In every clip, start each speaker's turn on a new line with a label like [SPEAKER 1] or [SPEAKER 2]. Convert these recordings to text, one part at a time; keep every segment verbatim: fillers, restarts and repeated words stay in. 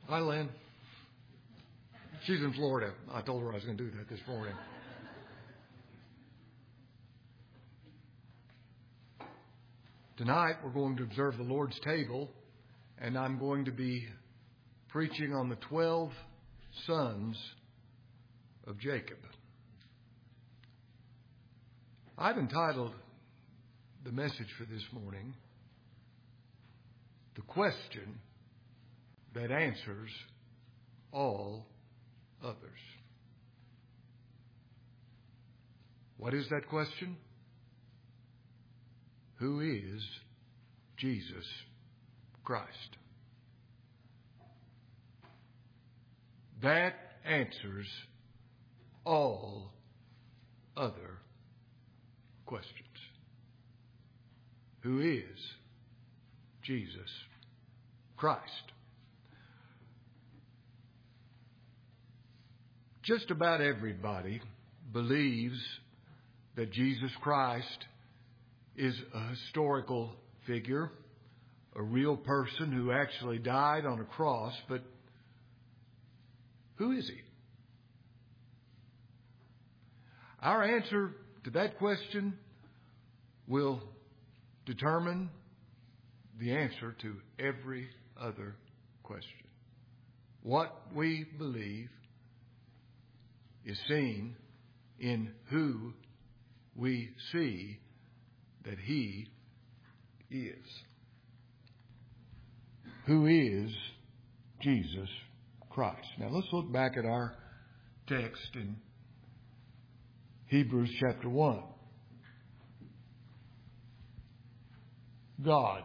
[SPEAKER 1] Hi, Lynn. She's in Florida. I told her I was going to do that this morning. Tonight we're going to observe the Lord's table, and I'm going to be preaching on the twelve sons of Jacob. I've entitled the message for this morning, "The Question That Answers All Others." What is that question? Who is Jesus Christ? That answers all other questions. Who is Jesus Christ? Just about everybody believes that Jesus Christ is a historical figure, a real person who actually died on a cross, but who is he? Our answer to that question will determine the answer to every other question. What we believe is seen in who we see that he is. Who is Jesus Christ? Now let's look back at our text in Hebrews chapter one. God.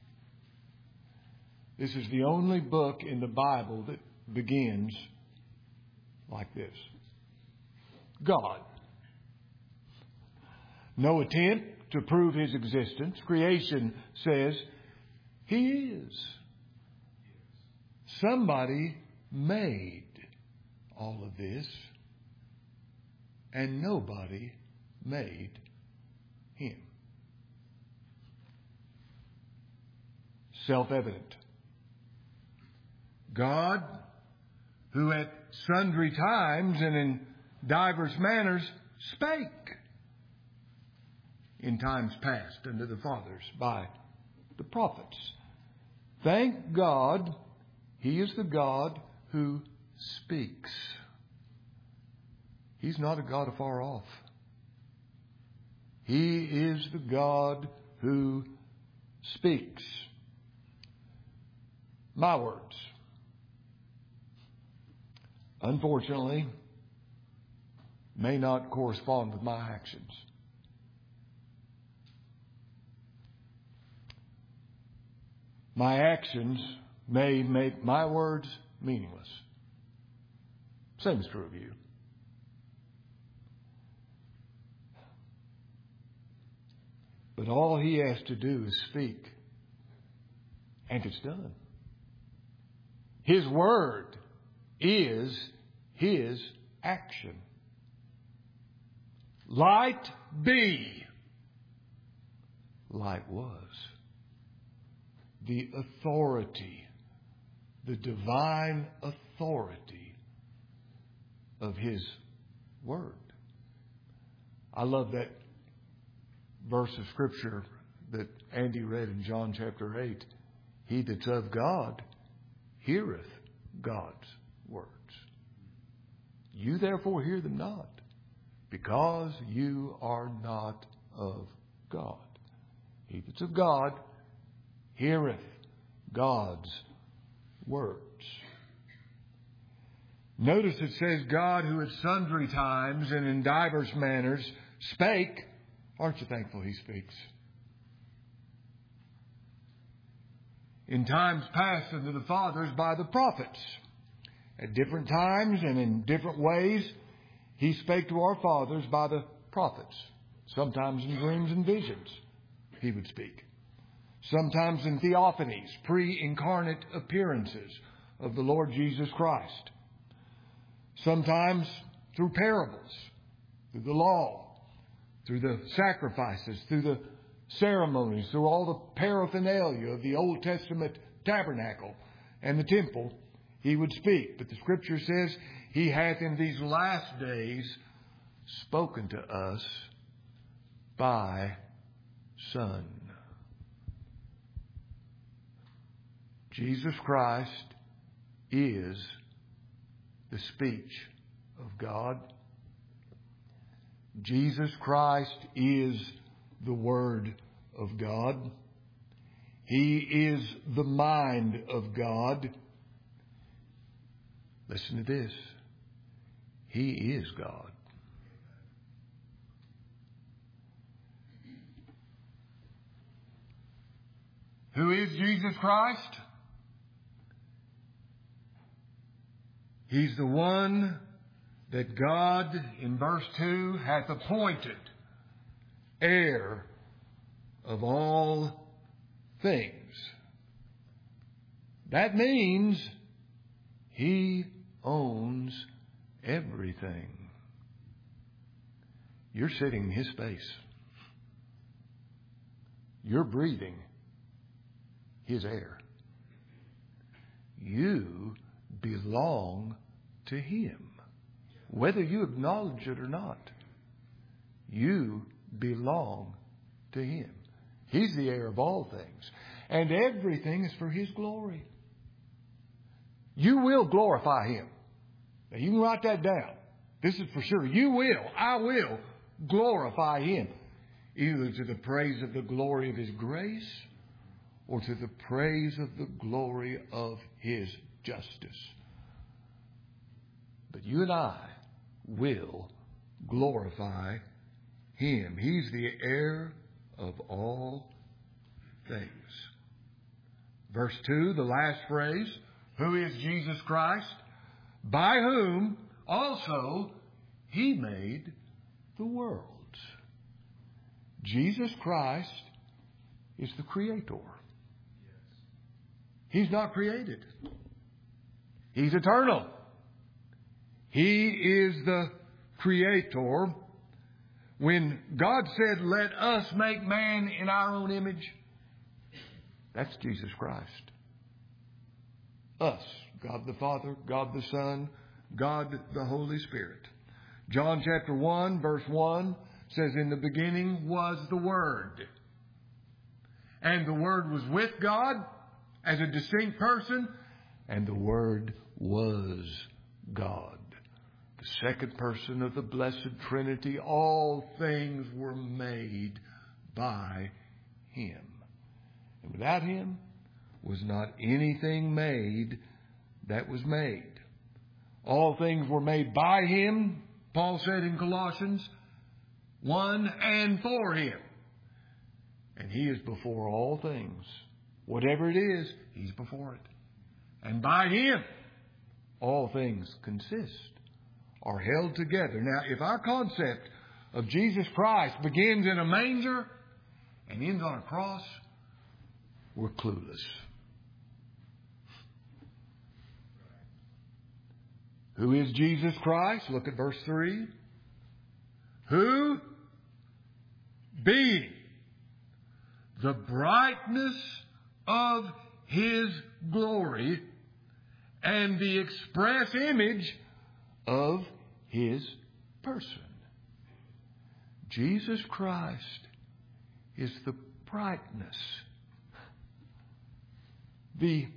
[SPEAKER 1] This is the only book in the Bible that begins like this. God. No attempt to prove his existence. Creation says he is. Somebody made all of this, and nobody made him. Self-evident. God, who at sundry times and in divers manners spake in times past unto the fathers by the prophets. Thank God, he is the God who speaks. He's not a God afar off. He is the God who speaks. My words, unfortunately, may not correspond with my actions. My actions may make my words meaningless. Same is true of you. But all he has to do is speak, and it's done. His word is his action. Light be. Light was. The authority, the divine authority of his word. I love that verse of Scripture that Andy read in John chapter eight. He that's of God heareth God's words. You therefore hear them not, because you are not of God. He that's of God heareth God's words. Notice it says God, who at sundry times and in divers manners spake. Aren't you thankful he speaks? In times past unto the fathers by the prophets. At different times and in different ways, he spake to our fathers by the prophets. Sometimes in dreams and visions, he would speak. Sometimes in theophanies, pre-incarnate appearances of the Lord Jesus Christ. Sometimes through parables, through the law, through the sacrifices, through the ceremonies, through all the paraphernalia of the Old Testament tabernacle and the temple. He would speak. But the Scripture says He hath in these last days spoken to us by Son. Jesus Christ is the speech of God. Jesus Christ is the Word of God. He is the mind of God. Listen to this. He is God. Who is Jesus Christ? He's the one that God, in verse two, hath appointed heir of all things. That means He owns everything. You're sitting in His space. You're breathing His air. You belong to Him. Whether you acknowledge it or not, you belong to Him. He's the heir of all things. And everything is for His glory. You will glorify Him. Now you can write that down. This is for sure. You will, I will glorify Him. Either to the praise of the glory of His grace or to the praise of the glory of His justice. But you and I will glorify Him. He's the heir of all things. Verse two, the last phrase, who is Jesus Christ? By whom also He made the worlds. Jesus Christ is the Creator. He's not created. He's eternal. He is the Creator. When God said, let us make man in our own image, that's Jesus Christ. Us, God the Father, God the Son, God the Holy Spirit. John chapter one, verse one says, in the beginning was the Word. And the Word was with God as a distinct person, and the Word was God. The second person of the blessed Trinity. All things were made by Him. And without Him was not anything made that was made. All things were made by Him, Paul said in Colossians one, and for Him. And He is before all things. Whatever it is, He's before it. And by Him, all things consist, are held together. Now, if our concept of Jesus Christ begins in a manger and ends on a cross, we're clueless. Who is Jesus Christ? Look at verse three. Who, being the brightness of His glory and the express image of His person. Jesus Christ is the brightness, the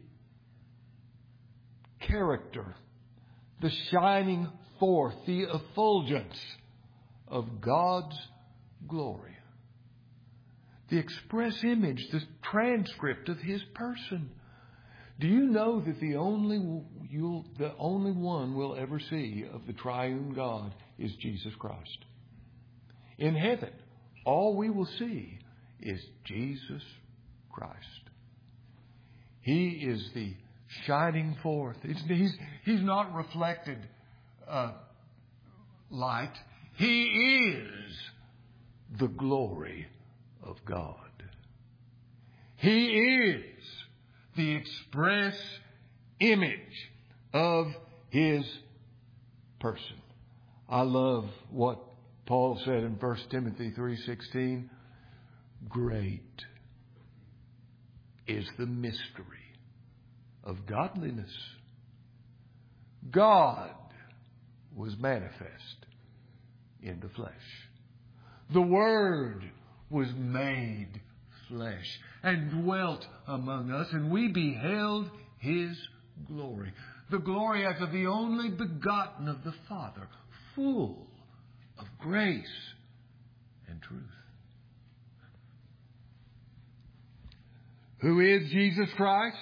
[SPEAKER 1] character, the shining forth, the effulgence of God's glory. The express image, the transcript of His person. Do you know that the only you'll, the only one we'll ever see of the triune God is Jesus Christ? In heaven, all we will see is Jesus Christ. He is the shining forth. It's, he's, he's not reflected uh, light. He is the glory of God. He is the express image of His person. I love what Paul said in First Timothy three sixteen. Great is the mystery of godliness. God was manifest in the flesh. The Word was made flesh and dwelt among us, and we beheld His glory. The glory as of the only begotten of the Father, full of grace and truth. Who is Jesus Christ?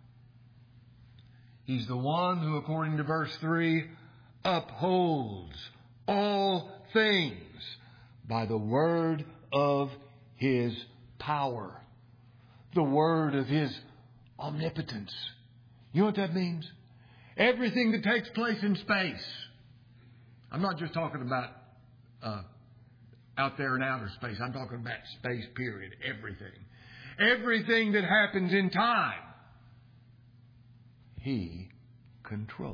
[SPEAKER 1] He's the one who, according to verse three, upholds all things by the word of His power. The word of His omnipotence. You know what that means? Everything that takes place in space. I'm not just talking about uh, out there in outer space. I'm talking about space, period. Everything. Everything that happens in time, He controls.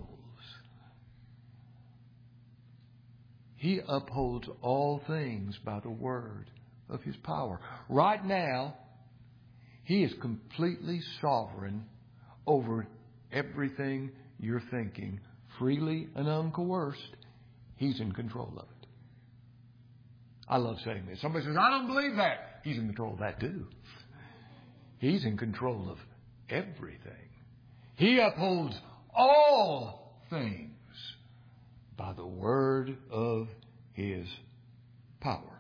[SPEAKER 1] He upholds all things by the word of His power. Right now, He is completely sovereign over everything you're thinking. Freely and uncoerced, He's in control of it. I love saying this. Somebody says, I don't believe that. He's in control of that too. He's in control of everything. He upholds all things by the word of His power.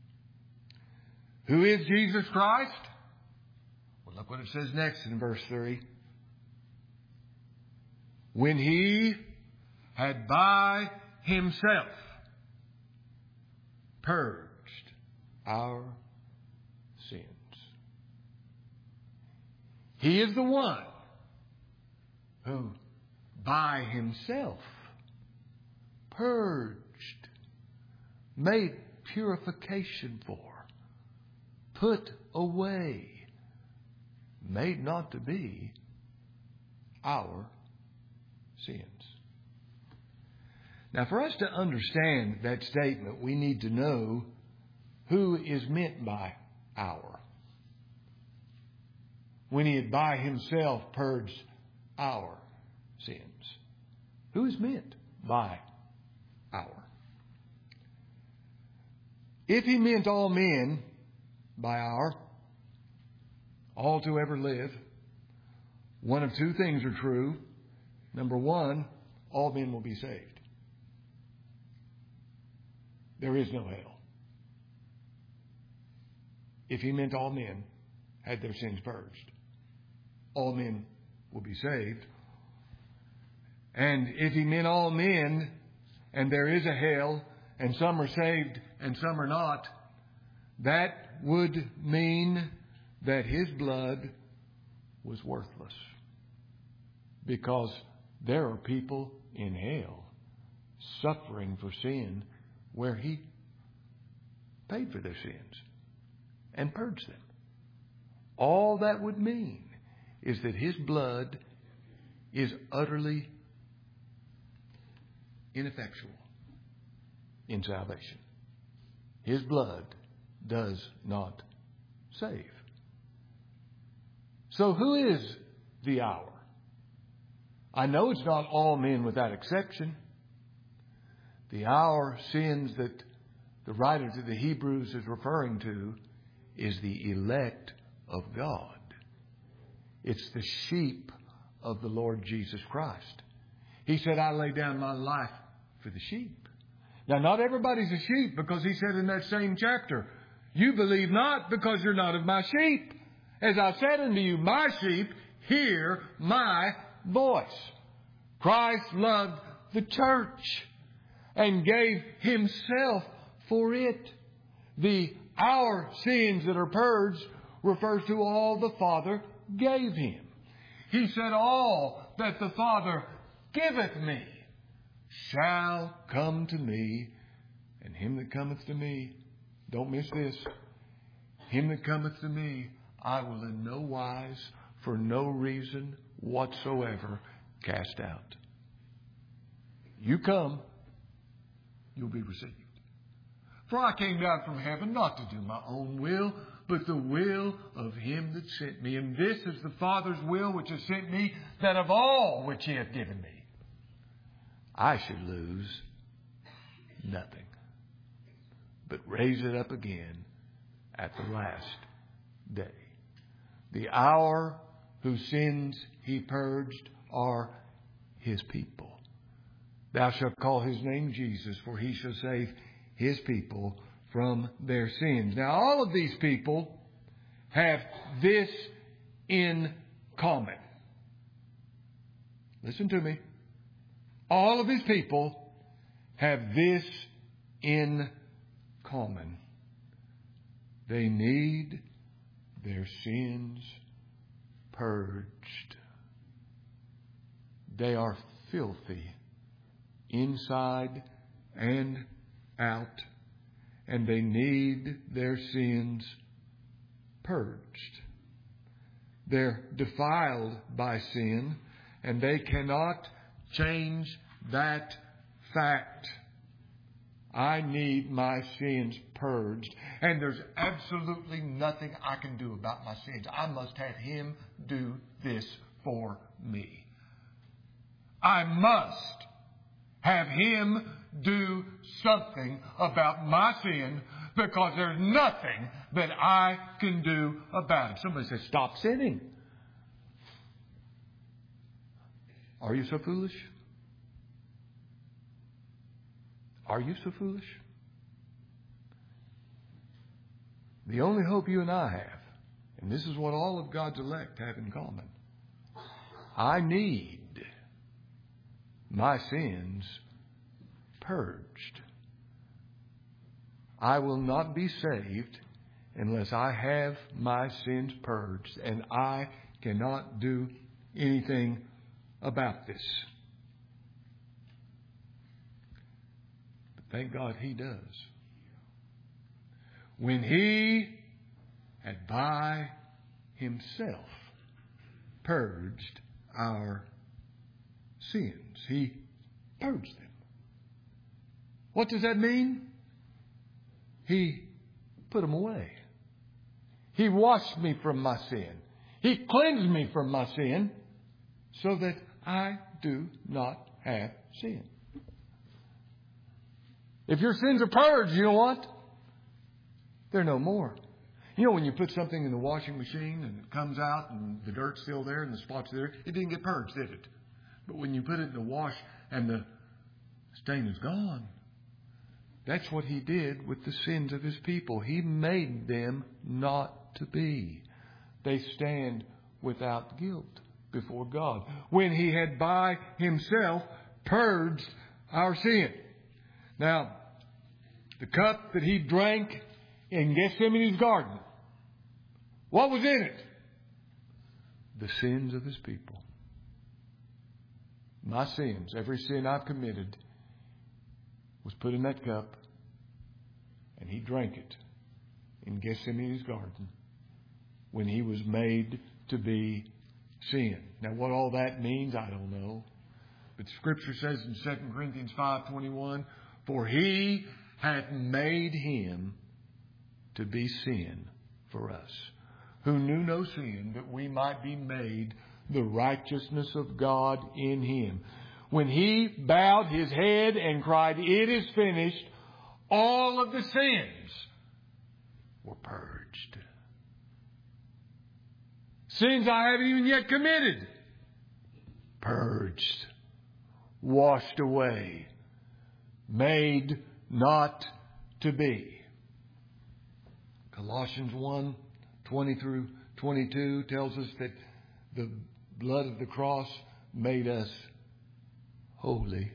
[SPEAKER 1] Who is Jesus Christ? Well, look what it says next in verse three. When He had by Himself purged our sins. He is the one who by Himself purged, made purification for, put away, made not to be our sins. Now, for us to understand that statement, we need to know who is meant by our. When He had by Himself purged our sins. Who is meant by our? If He meant all men by our, all to ever live, one of two things are true. Number one, all men will be saved. There is no hell. If He meant all men had their sins purged, all men will be saved. And if He meant all men, and there is a hell, and some are saved and some are not, that would mean that His blood was worthless. Because there are people in hell suffering for sin where He paid for their sins and purged them. All that would mean is that His blood is utterly ineffectual in salvation. His blood does not save. So who is the our? I know it's not all men without exception. The our sins that the writer to the Hebrews is referring to is the elect of God. It's the sheep of the Lord Jesus Christ. He said, I lay down my life for the sheep. Now, not everybody's a sheep, because He said in that same chapter, you believe not because you're not of my sheep. As I said unto you, my sheep hear my voice. Christ loved the church and gave Himself for it. The our sins that are purged refers to all the Father gave Him. He said, all that the Father giveth me shall come to me, and him that cometh to me, don't miss this, him that cometh to me, I will in no wise, for no reason whatsoever, cast out. You come, you'll be received. For I came down from heaven not to do my own will, but the will of Him that sent me. And this is the Father's will which has sent me, that of all which He hath given me, I should lose nothing, but raise it up again at the last day. The hour whose sins He purged are His people. Thou shalt call His name Jesus, for He shall save His people from their sins. Now, all of these people have this in common. Listen to me. All of His people have this in common. They need their sins purged. They are filthy inside and out, and they need their sins purged. They're defiled by sin, and they cannot change that fact. I need my sins purged, and there's absolutely nothing I can do about my sins. I must have Him do this for me. I must have Him do something about my sin, because there's nothing that I can do about it. Somebody says, stop sinning. Are you so foolish? Are you so foolish? The only hope you and I have, and this is what all of God's elect have in common, I need my sins purged. I will not be saved unless I have my sins purged, and I cannot do anything about this. But thank God He does. When He had by Himself purged our sins, He purged them. What does that mean? He put them away. He washed me from my sin. He cleansed me from my sin so that I do not have sin. If your sins are purged, you know what? They're no more. You know, when you put something in the washing machine and it comes out and the dirt's still there and the spots are there, it didn't get purged, did it? But when you put it in the wash and the stain is gone, that's what He did with the sins of His people. He made them not to be. They stand without guilt before God, when He had by Himself purged our sin. Now, the cup that He drank in Gethsemane's garden, what was in it? The sins of His people. My sins, every sin I've committed, was put in that cup, and He drank it in Gethsemane's garden when He was made to be sin. Now, what all that means, I don't know. But Scripture says in Second Corinthians five twenty-one, for He hath made Him to be sin for us, who knew no sin, that we might be made the righteousness of God in Him. When He bowed His head and cried, it is finished, all of the sins were purged. Sins I haven't even yet committed, purged, washed away, made not to be. Colossians one twenty through twenty-two tells us that the blood of the cross made us holy,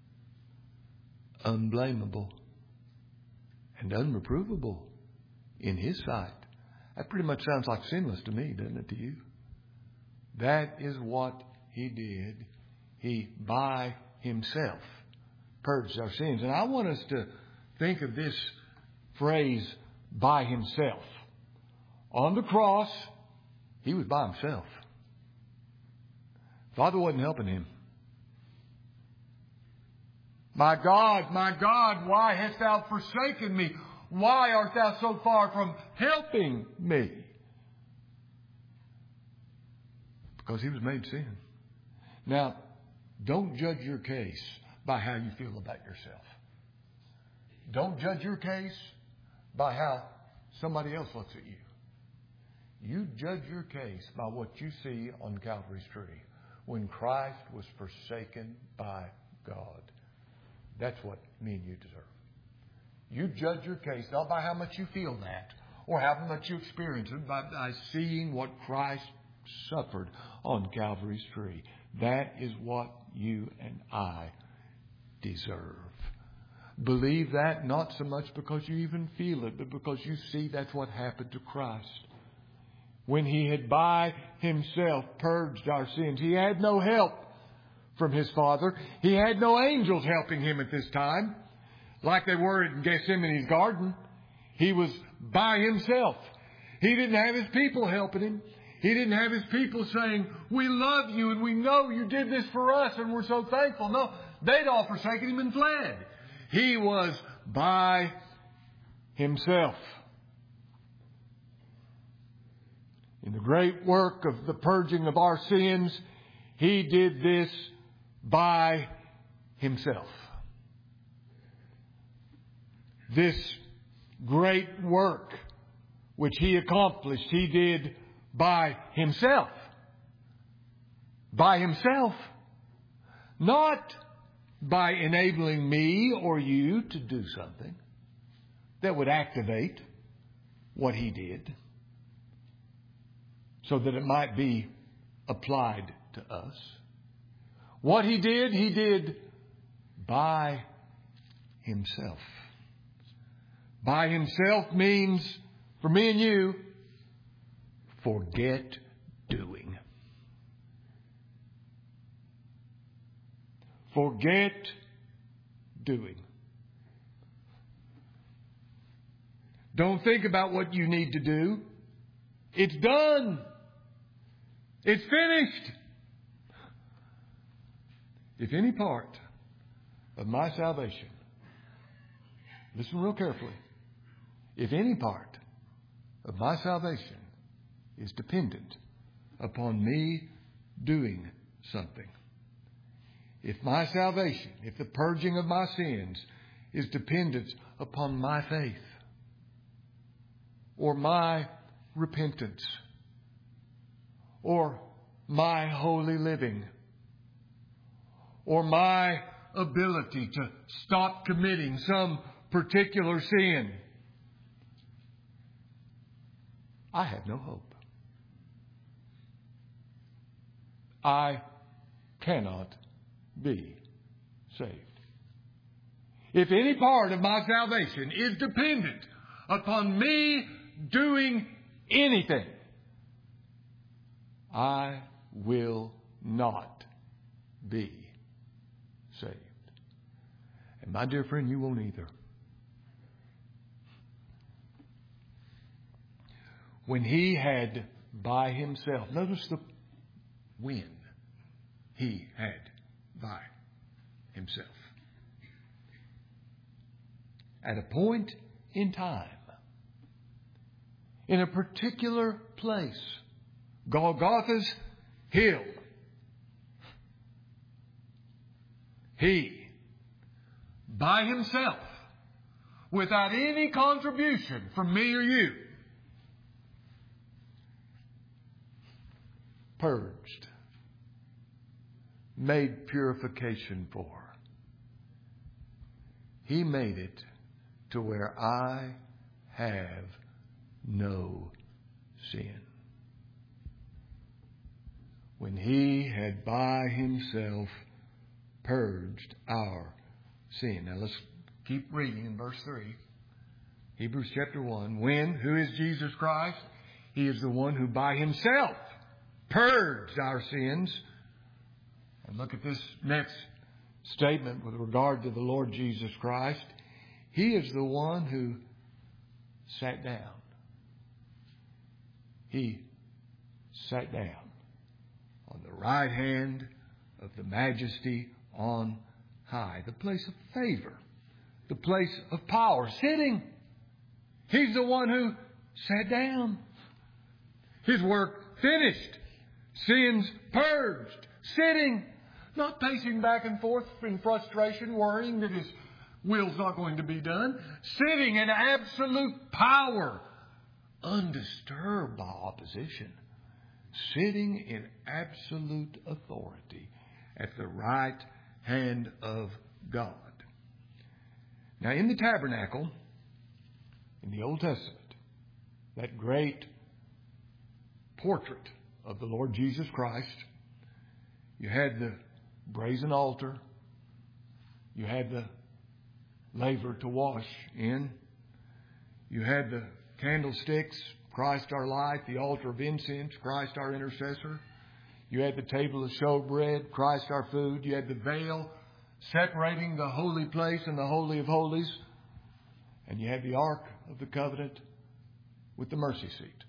[SPEAKER 1] unblameable, and unreprovable in His sight. That pretty much sounds like sinless to me, doesn't it to you? That is what He did. He, by Himself, purged our sins. And I want us to think of this phrase, by Himself. On the cross, He was by Himself. Father wasn't helping Him. My God, my God, why hast Thou forsaken me? Why art Thou so far from helping me? Because He was made sin. Now, don't judge your case by how you feel about yourself. Don't judge your case by how somebody else looks at you. You judge your case by what you see on Calvary's tree when Christ was forsaken by God. That's what me and you deserve. You judge your case not by how much you feel that or how much you experience it, but by seeing what Christ suffered on Calvary's tree. That is what you and I deserve. Believe that not so much because you even feel it, but because you see that's what happened to Christ. When He had by Himself purged our sins, He had no help from His Father. He had no angels helping Him at this time, like they were in Gethsemane's garden. He was by Himself. He didn't have His people helping Him. He didn't have His people saying, we love you and we know you did this for us and we're so thankful. No, they'd all forsaken Him and fled. He was by Himself. In the great work of the purging of our sins, He did this by Himself. This great work which He accomplished, He did by Himself. By Himself. Not by enabling me or you to do something that would activate what He did, so that it might be applied to us. What He did, He did by Himself. By Himself means, for me and you, forget doing. Forget doing. Don't think about what you need to do. It's done. It's finished. If any part of my salvation, listen real carefully, if any part of my salvation is dependent upon me doing something, if my salvation, if the purging of my sins is dependent upon my faith or my repentance or my holy living or my ability to stop committing some particular sin, I have no hope. I cannot be saved. If any part of my salvation is dependent upon me doing anything, I will not be saved. And my dear friend, you won't either. When He had by Himself, notice the when He had by Himself. At a point in time, in a particular place, Golgotha's hill, He, by Himself, without any contribution from me or you, purged, made purification for. He made it to where I have no sin. When He had by Himself purged our sin. Now let's keep reading in verse three. Hebrews chapter one. When? Who is Jesus Christ? He is the one who by Himself purged our sins. And look at this next statement with regard to the Lord Jesus Christ. He is the one who sat down. He sat down on the right hand of the Majesty on high, the place of favor, the place of power, sitting. He's the one who sat down. His work finished. Sins purged. Sitting. Not pacing back and forth in frustration, worrying that His will's not going to be done. Sitting in absolute power, undisturbed by opposition. Sitting in absolute authority at the right hand of God. Now, in the tabernacle, in the Old Testament, that great portrait of the Lord Jesus Christ, you had the brazen altar, you had the laver to wash in, you had the candlesticks, Christ our light, the altar of incense, Christ our intercessor. You had the table of showbread, Christ our food. You had the veil separating the holy place and the Holy of Holies. And you had the Ark of the Covenant with the mercy seat.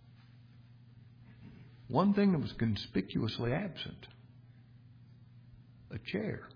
[SPEAKER 1] One thing that was conspicuously absent, a chair.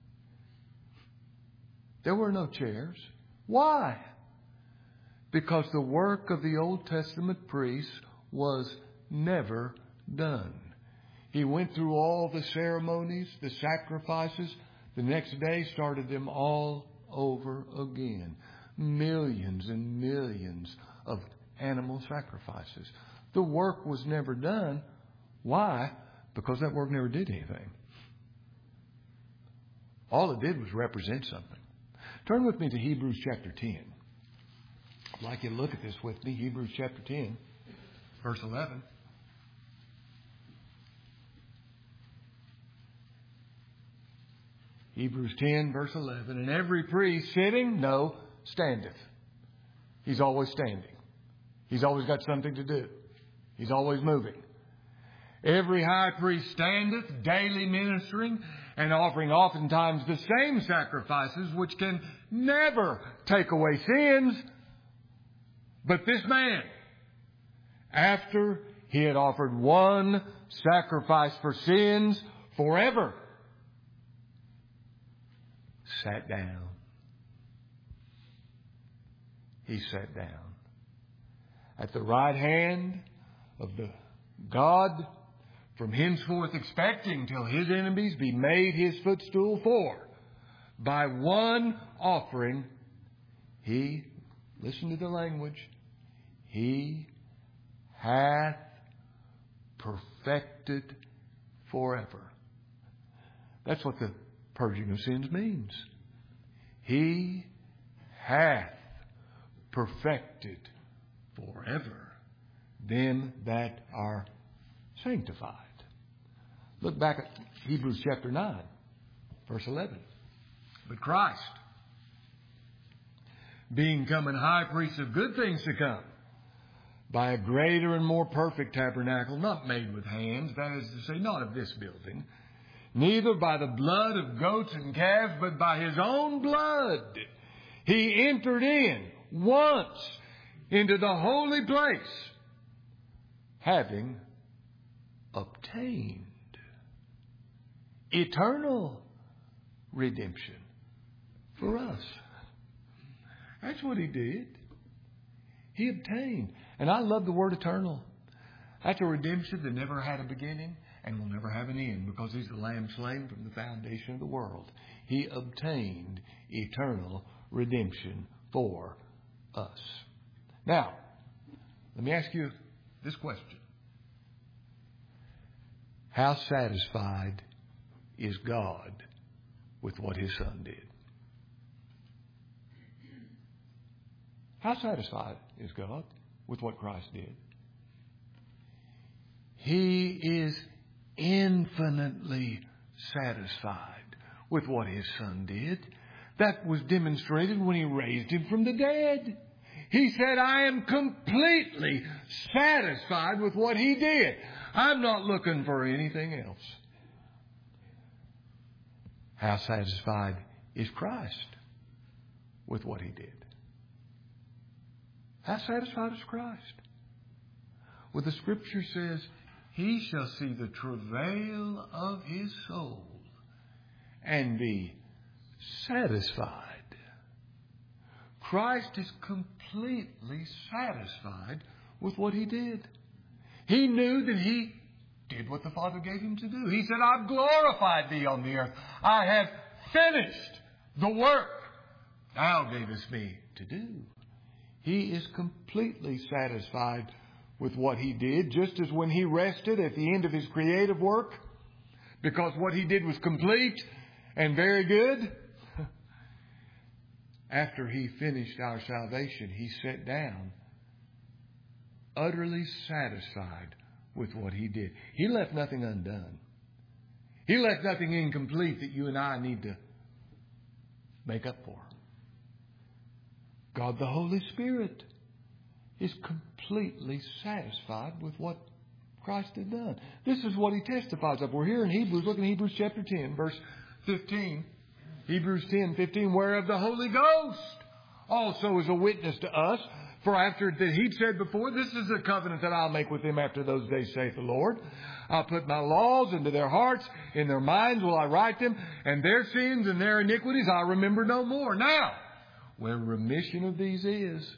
[SPEAKER 1] There were no chairs. Why? Because the work of the Old Testament priest was never done. He went through all the ceremonies, the sacrifices. The next day started them all over again. Millions and millions of animal sacrifices. The work was never done. Why? Because that work never did anything. All it did was represent something. Turn with me to Hebrews chapter ten. I'd like you to look at this with me. Hebrews chapter ten, verse eleven. Hebrews ten, verse eleven. And every priest sitting, no, standeth. He's always standing. He's always got something to do. He's always moving. Every high priest standeth, daily ministering, and offering oftentimes the same sacrifices, which can never take away sins. But this man, after he had offered one sacrifice for sins forever, sat down. He sat down at the right hand of the God, from henceforth expecting till His enemies be made His footstool. For by one offering He, listen to the language, He hath perfected forever. That's what the purging of sins means. He hath perfected forever them that are sanctified. Look back at Hebrews chapter nine, verse eleven. But Christ, being come an high priest of good things to come, by a greater and more perfect tabernacle, not made with hands, that is to say, not of this building, neither by the blood of goats and calves, but by His own blood, He entered in once into the holy place, having obtained eternal redemption for us. That's what He did. He obtained. And I love the word eternal. That's a redemption that never had a beginning and will never have an end, because He's the Lamb slain from the foundation of the world. He obtained eternal redemption for us. Now, let me ask you this question. How satisfied is God with what His Son did? How satisfied is God with what Christ did? He is infinitely satisfied with what His Son did. That was demonstrated when He raised Him from the dead. He said, I am completely satisfied with what He did. I'm not looking for anything else. How satisfied is Christ with what He did? How satisfied is Christ? Well, the Scripture says, He shall see the travail of His soul and be satisfied. Christ is completely satisfied with what He did. He knew that He did what the Father gave him to do. He said, I've glorified thee on the earth. I have finished the work thou gavest me to do. He is completely satisfied with what he did, just as when he rested at the end of his creative work, because what he did was complete and very good. After he finished our salvation, he sat down, utterly satisfied with what he did. He left nothing undone. He left nothing incomplete that you and I need to make up for. God the Holy Spirit is completely satisfied with what Christ had done. This is what he testifies of. We're here in Hebrews. Look in Hebrews chapter ten, verse fifteen. Hebrews ten, fifteen, whereof the Holy Ghost also is a witness to us. For after that he'd said before, this is the covenant that I'll make with them after those days, saith the Lord. I'll put my laws into their hearts, in their minds will I write them, and their sins and their iniquities I remember no more. Now, where remission of these is,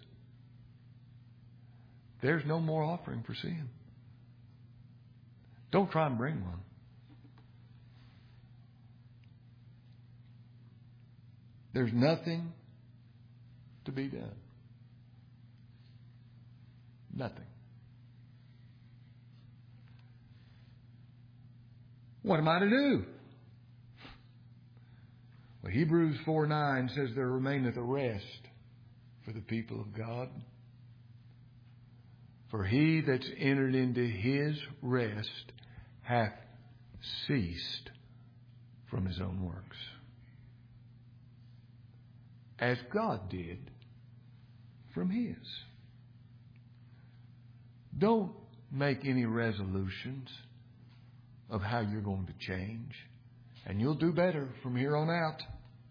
[SPEAKER 1] there's no more offering for sin. Don't try and bring one. There's nothing to be done. Nothing. What am I to do? Well, Hebrews four nine says there remaineth a rest for the people of God. For he that's entered into his rest hath ceased from his own works, as God did from his. Don't make any resolutions of how you're going to change, and you'll do better from here on out.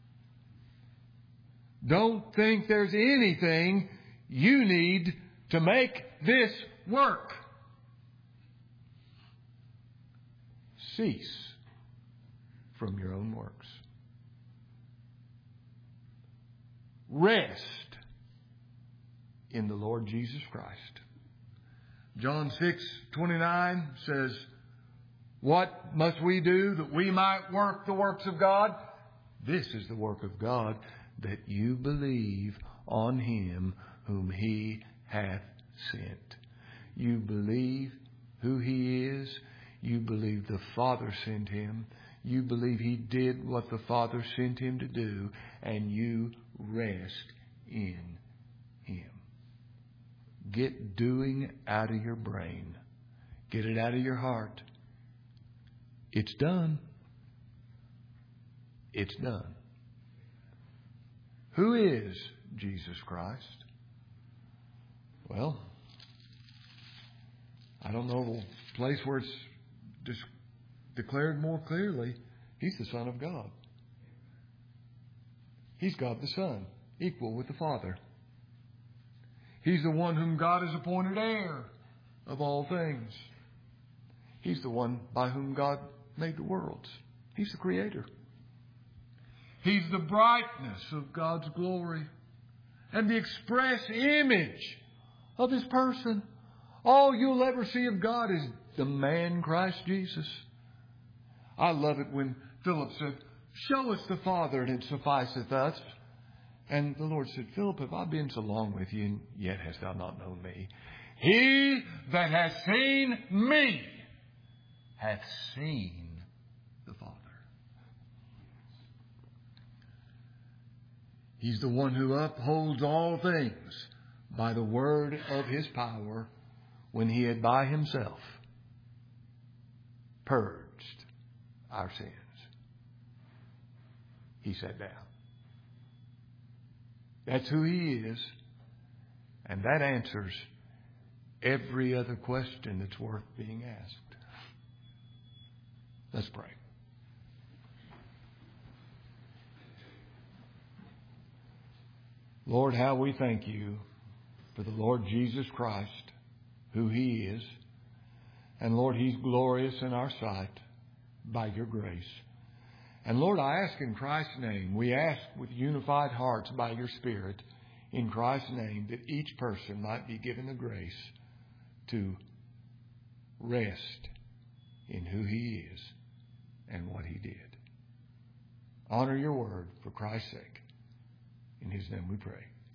[SPEAKER 1] Don't think there's anything you need to make this work. Cease from your own works. Rest in the Lord Jesus Christ. John six twenty-nine says, what must we do that we might work the works of God? This is the work of God, that you believe on him whom he hath sent. You believe who he is. You believe the Father sent him. You believe he did what the Father sent him to do. And you rest in him. Get doing out of your brain. Get it out of your heart. It's done. It's done. Who is Jesus Christ? Well, I don't know of a place where it's just declared more clearly. He's the Son of God. He's God the Son, equal with the Father. He's the one whom God has appointed heir of all things. He's the one by whom God made the worlds. He's the Creator. He's the brightness of God's glory and the express image of his person. All you'll ever see of God is the man Christ Jesus. I love it when Philip said, show us the Father and it sufficeth us. And the Lord said, Philip, have I been so long with you, and yet hast thou not known me? He that has seen me hath seen the Father. He's the one who upholds all things by the word of his power, when he had by himself purged our sins. He sat down. That's who he is. And that answers every other question that's worth being asked. Let's pray. Lord, how we thank you for the Lord Jesus Christ, who he is. And Lord, he's glorious in our sight by your grace. And Lord, I ask in Christ's name, we ask with unified hearts by your Spirit, in Christ's name, that each person might be given the grace to rest in who He is and what He did. Honor your word for Christ's sake. In His name we pray.